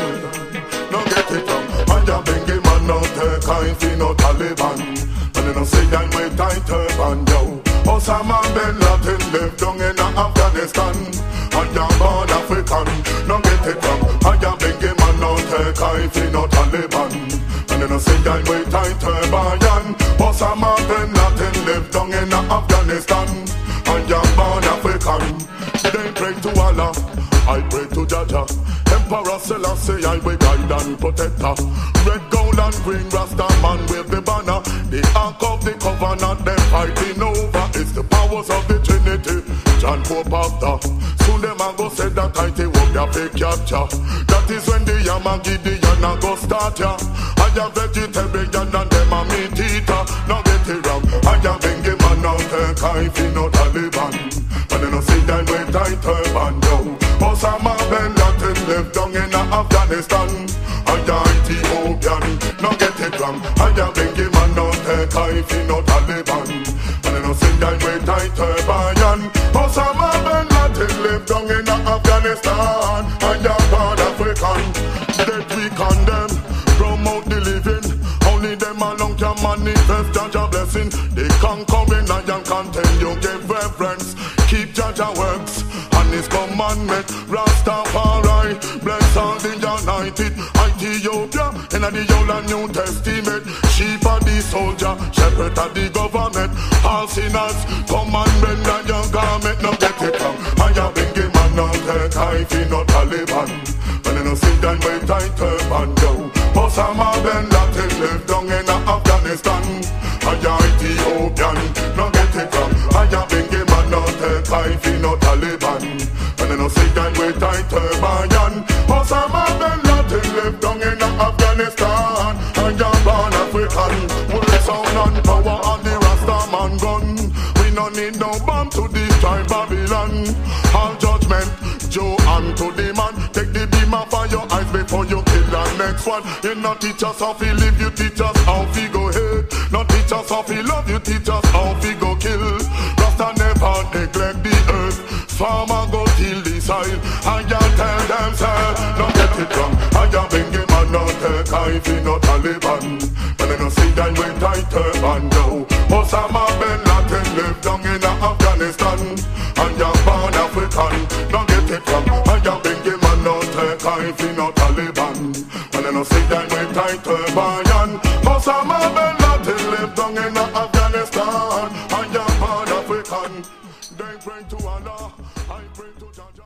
no get it wrong. And you bring him man no take kind for no Taliban. And you know say that with tight turban, yo. Osama bin Laden live down in Afghanistan. And you born African, no get it wrong. And you bring him man no take kind for no Taliban. And you know say that with tight turban. Osama bin Laden live down in Afghanistan. And you born African. They pray to Allah, I pray to Jaja. Emperor Selassie, I will guide and protect her. Red, gold and green, Rasta man wave the banner. The Ark of the Covenant, them fighting over. It's the powers of the Trinity, John Pope after. Soon them a go say that I take up their big capture. That is when the Yamagidian a go start ya. I am vegetarian and them a meat eater. Now get it wrong, I am Bengi man out there, Kaifi no Taliban. And then I see that with tight turban, yo. Osama bin Laden live down in Afghanistan. And the Ethiopian, now get it wrong. And the Bengi man out there, Kaifi no Taliban. And then I see that with tight turban. Osama bin Laden live down in Afghanistan. And the Pan African, that we condemn, promote the living. Only them alone can manifest Jaja blessing. They conquering iron content, you give reverence. Keep Jaja works and his commandment. Rastafari, bless all the united. Ethiopia, in the Old and New Testament. Sheep are the soldier, shepherd are the government. All sinners, come and bend on your garment. Now get it wrong, I have been given man now take Kaifi no Taliban. And then I sit down with tight turban, yo. Osama bin Laden live down in Afghanistan. And the Ethiopian, now get it wrong, I have been given man now take Kaifi no Taliban. And then I sit down with tight turban. Osama bin Laden live down in Afghanistan. And the Pan African, world sound and power on the Rastaman gun. We no need no bomb to destroy Babylon. All judgment, Joe and to the man. Take the beam off of your eyes before you kill the next one. You not teach us how to live, you teach us how to go hate. Not teach us how to love, you teach us how to go kill. Rasta never neglect the earth. Farmer go till the soil. And you tell them, sir, don't get it wrong. And you bring him and not take Kaifi no Taliban. And then you see that with tight turban, yo. Osama bin Laden live down in Afghanistan. And you born African, don't get it wrong. And you bring him and not take Kaifi no Taliban. And then you see that with tight turban. Osama bin Laden live down in Afghanistan. And you born African. They pray to Allah, I pray to Jaja.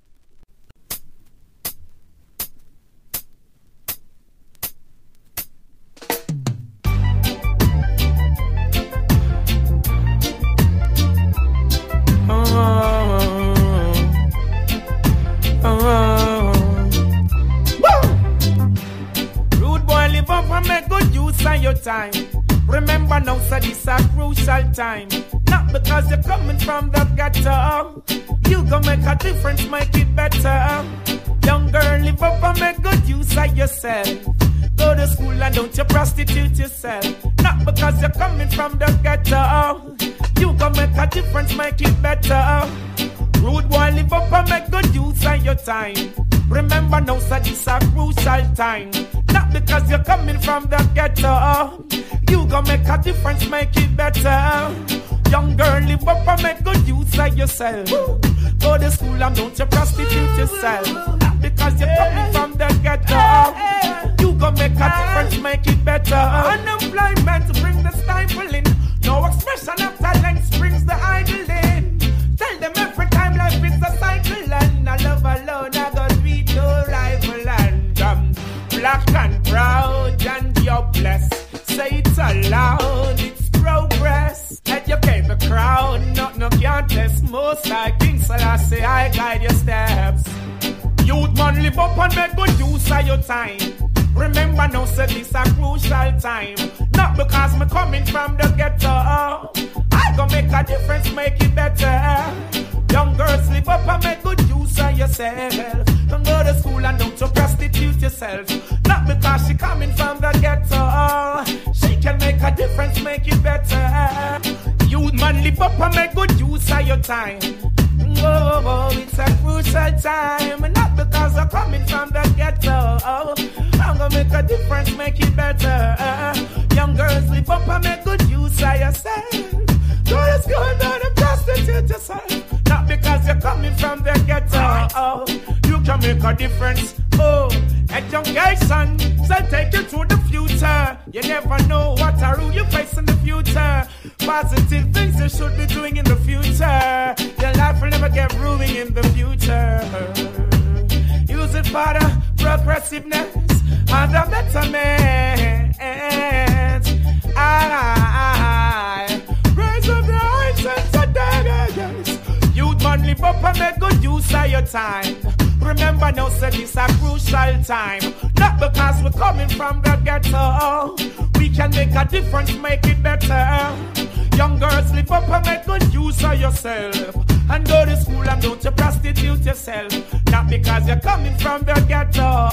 Rude boy, live up and make good use of your time. Remember now, so this a crucial time. Not because you're coming from the ghetto. You gon' make a difference, make it better. Young girl, live up and make good use of yourself. Go to school and don't you prostitute yourself. Not because you're coming from the ghetto. You gon' make a difference, make it better. Rude boy, live up and make good use of your time. Remember now, so this a crucial time. Not because you're coming from the ghetto. You gon' make a difference, make it better. Young girl, live up and make good use of yourself. Go to school and don't you prostitute yourself. Not because you're coming from the ghetto. You gon' make a difference, make it better. Unemployment bring the stifling. No expression of talent brings the idling. Tell them every time life is a cycle. And I love alone, I got sweet no rival. And I'm black and proud and you're blessed. Say it's aloud, it's progress. Educate the crowd, no can't test. Most like King Selassie, I guide your steps. Youth man, live up and make good use of your time. Remember now, say this a crucial time. Not because me coming from the ghetto. I gon' make a difference, make it better. Young girls, live up and make good use of yourself. Don't go to school and don't you prostitute yourself. Not because she coming from the ghetto. She can make a difference, make it better. Youth man, live up and make good use of your time. Go Oh, it's a crucial time, not because we're coming from the ghetto. I'm gonna make a difference, make it better. Young girls, live up and make good use of yourself. Don't just go down and prostitute yourself. Not because you're coming from the ghetto. You can make a difference. Oh, education, so take you to the future. You never know what a rule you face in the future. Positive things you should be doing in the future. Your life will never get ruined in the future. Use it for the progressiveness and the betterment. I raise up your eyes and say that youth man, live up and make good use of your time. Remember now, say this a crucial time. Not because we're coming from the ghetto. We can make a difference, make it better. Young girls, live up and make good use of yourself. And go to school and don't you prostitute yourself. Not because you're coming from the ghetto.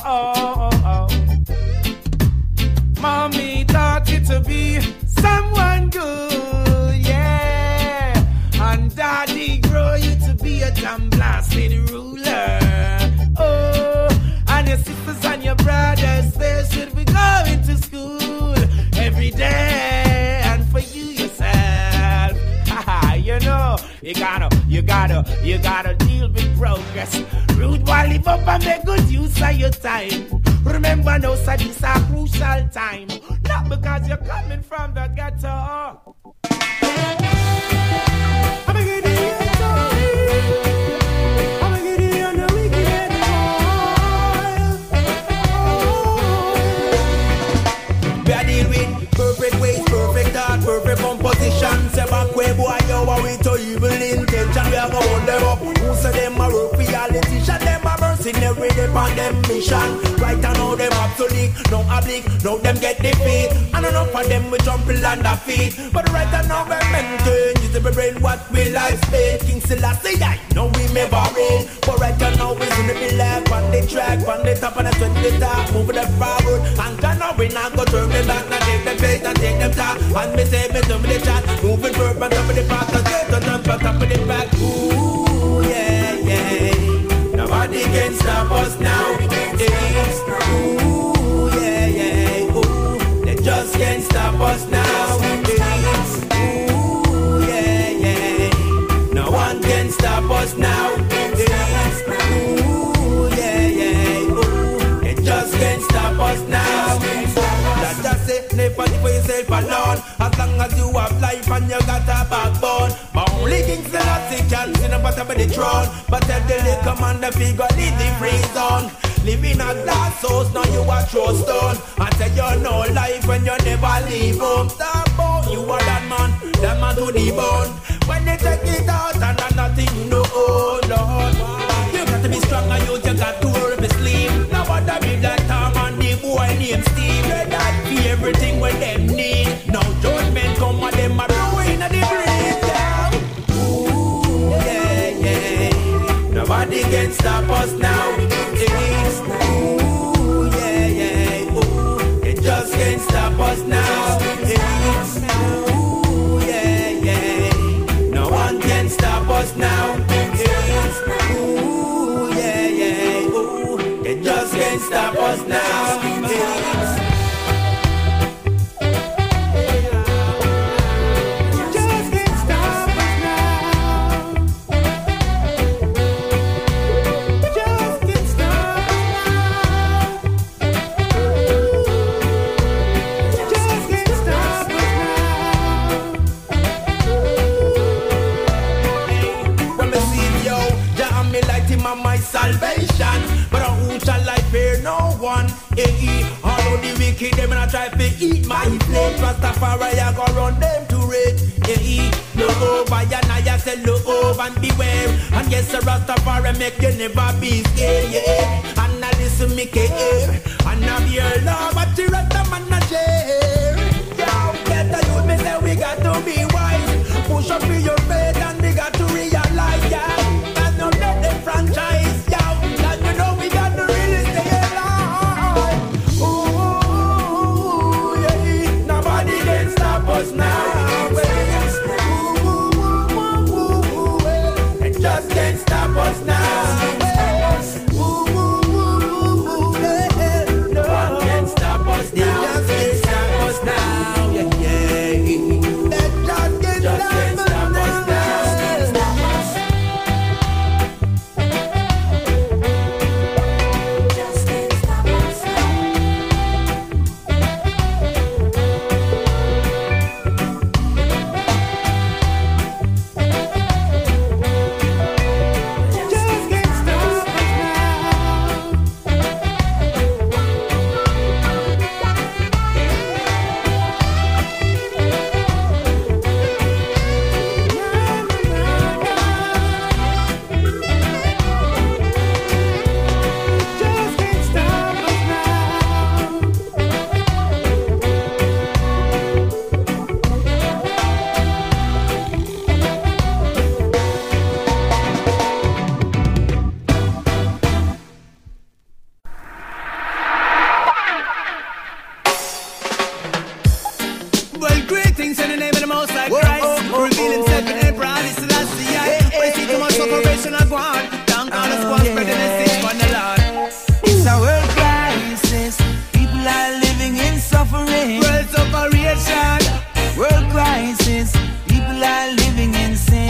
Mommy taught you to be someone good, yeah. And daddy grow you to be a damn blasted ruler. Oh, and your sisters and your brothers, they should be going to school every day. And for you yourself, you know, you gotta deal with progress. Rude while live up and make good use of your time. Remember now, so this a crucial time. Not because you're coming from the ghetto. Perfect ways, perfect thought, perfect composition. Say back way, boy, you are with your evil intention. We are gonna hold them up. Who say them a rough reality? Shot them a mercenary, they on them mission. Right now them obsolete, no oblique, now them get defeat. And enough of them we trample on the feet. But right now we're maintain, use every brain what we like spend. King Selassie die, no we may reign. But right now we're in the black, on the track, on the top and the 20 top, moving the forward. And now we not go turn me back, now take the face and take them top. And me say me do me the chat, moving forward on top of the path, and get on top of the back. Ooh, yeah, yeah. Nobody can stop us now. Ooh, yeah, yeah. Ooh, they just can't stop us now. Ooh, yeah, yeah. No one can stop us now. Ooh, yeah, yeah. Ooh, they just can't stop us now. That just say, never for yourself alone. As long as you have life and you got a backbone. But only King Selassie can sit on the bottom of the throne. But tell the little man the figure leave the free zone. Living a glass house, now you a throw stone. I tell you no life when you never leave home. Stop bone, you are that man to the bone. When they take it out and nothing no hold on. You got to be strong and you got to roll up your sleeve. Now what I be that time and the boy named Steve. They that be everything when them need. Now judgment come and them a ruin and they breathe down. Ooh, yeah, yeah. Nobody can stop us now. Ooh, yeah, yeah. Ooh, they just can't stop us now. Ooh, yeah, yeah. No one can stop us now. Ooh, yeah, yeah. Ooh, they just can't stop us now. Salvation, but who shall I fear? No one. All of the wicked them and I try to eat my flesh. Rastafari I go run them to red. Look over and I say look over and beware. And yes, the Rastafari make you never be scared. Yeah, and I listen me care. And I hear love, but you Rasta man not share. Yo, get the youth me say we got to be wise. Push up to your faith and we got to realize, yeah. And don't let them franchise. Now, it just can't stop.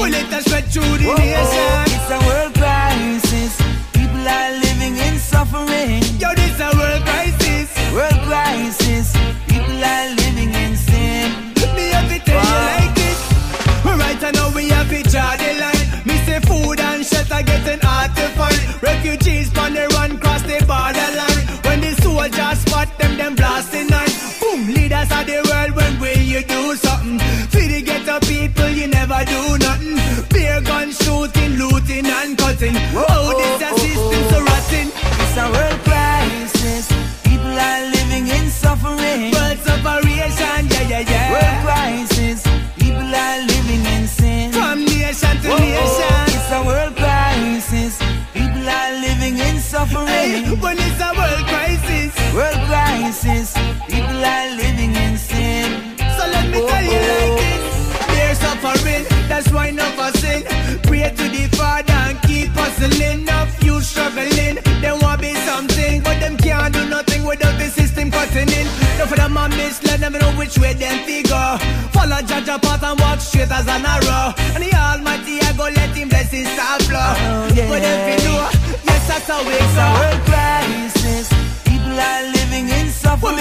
Bullet has spread through the nation. It's a world crisis. People are living in suffering. Yo, this a world crisis. World crisis. People are living in sin. Me have to tell you like this. Right now we have to draw the line. Me say food and shelter getting hard to find. Refugees on the run cross the borderline. When the soldiers spot them blasting nine. Boom, leaders of the world, when will you do something? For the ghetto people, you never do nothing. Beer gun shooting, looting and cutting. Oh, this a system so rotten. It's a world crisis. People are living in suffering. World separation, yeah. World crisis. People are living in sin. From nation to nation. It's a world crisis. People are living in suffering. Hey, when it's a world crisis. World crisis. People are living in sin. So let me tell you like this. They're suffering, that's why enough of sin. Pray to the Father and keep hustling. Enough you struggling, they want be something, but them can't do nothing without the system cutting in. Enough of them are misled, never know which way them figure. Follow Judge path and walk straight as an arrow. And the Almighty I go let him bless his star flow. But if you know, yes that's how we It's go. a world crisis. People are living in suffering.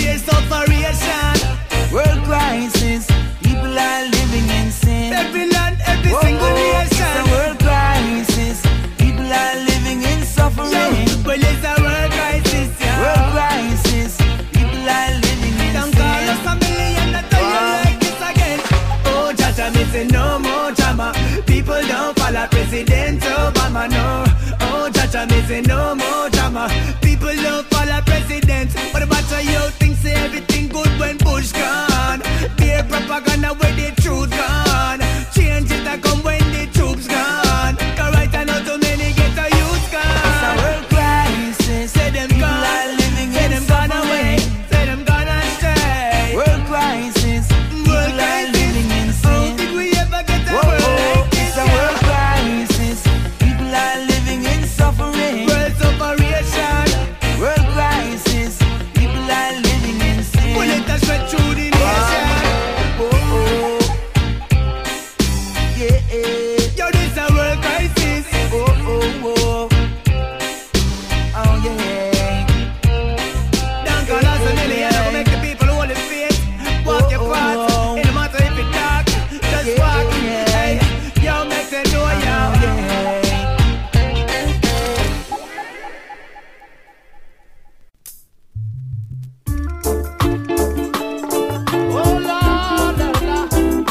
World crisis. People are living in sin. Every land, every single nation. It's a world crisis. People are living in suffering. Well, it's a world crisis, yeah. World crisis. People are living in Don't sin. call us a million, I tell you like this again. Oh, Jaja, me say no more drama. People don't follow President Obama, no. Oh, Jaja, me say no more drama. People don't follow President. What about you think say everything good when Bush gone? Beer propaganda where the truth gone. Change it and come when the troops gone. Cause right now too many get a youth gone. It's a world crisis. Say them People gone. are living Say in them gone away. suffering. Say them gone astray. World crisis. People are living in Oh, sin. did we ever get a world like this? It's a world crisis. People are living in suffering. World separation. World crisis. People are living in sin. Bullet has spread through the nation. Yeah. Yo, this a world crisis. Oh yeah. Don't call us a million. Go make the people hold their faith. Walk your path. It no matter if it's dark. Just walk. Hey, yo, make them know yo. Oh Lord, Lord.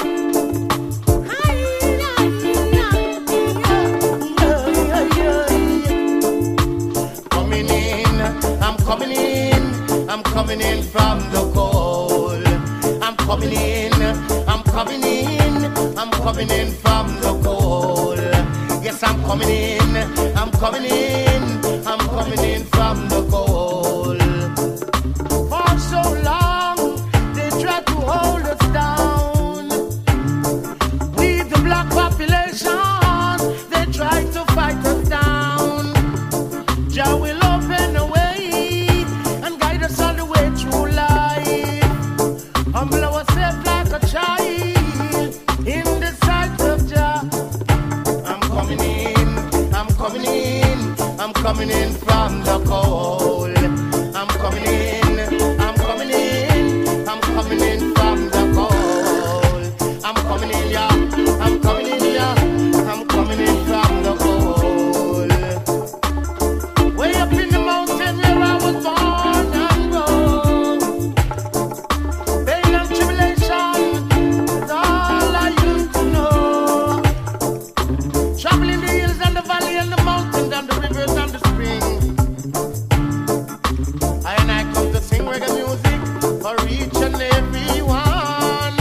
Coming in, I'm coming in, I'm coming in from the cold. I'm coming in, I'm coming in, I'm coming in from the cold. Yes, I'm coming in, I'm coming in, I'm coming in from the cold. For so long, they tried to hold us down. We, the black population, they tried to fight us down. Jah will open a way and guide us all the way through life. Humble ourselves like a child in the sight of Jah. I'm coming in, I'm coming in, I'm coming in from the cold. I'm coming in, I'm coming in, I'm coming in from the cold. I'm coming in, yeah, I'm coming in, yeah, I'm coming in from the cold. Way up in the mountain where I was born and grown. Pain and tribulation is all I used to know. Traveling the hills and the valley and the mountains and the rivers and the springs. I come to sing reggae music for each and every one.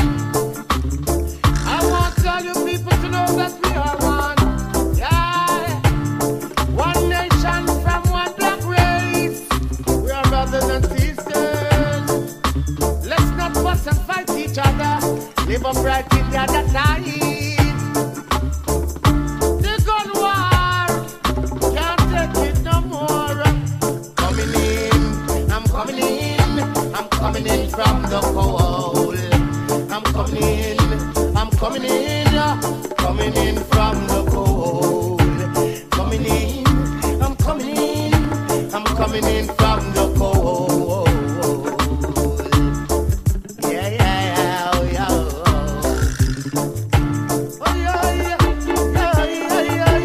I want all you people to know that we are one. Yeah. One nation from one black race. We are brothers and sisters. Let's not fuss and fight each other. Live upright in the other side. The gun war can't take it no more. Coming in, I'm coming in, I'm coming in from the cold. I'm coming in, I'm coming in, coming in from the cold. Coming in, I'm coming in, I'm coming in from the cold. Yeah, yeah, yeah, yeah. Oh, yeah, yeah, yeah, yeah, yeah,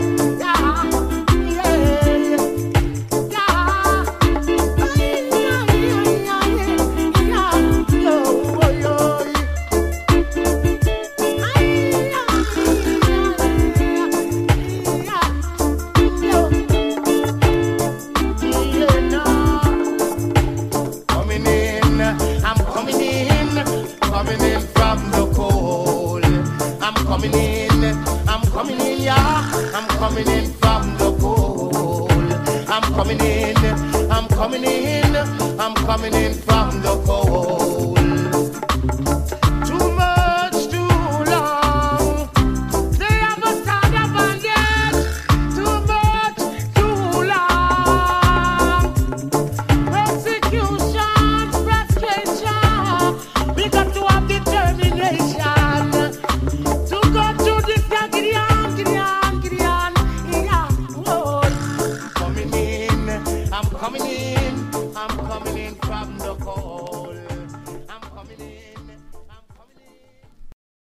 coming in from the cold. I'm coming in, yeah. I'm coming in from the cold. I'm coming in, I'm coming in, I'm coming in from the cold. Too much, too long. They have a sound of bondage. Too much, too long. Persecution, frustration. We got to have determination to go through this Gideon, yeah, Lord. I'm coming in, I'm coming in, I'm coming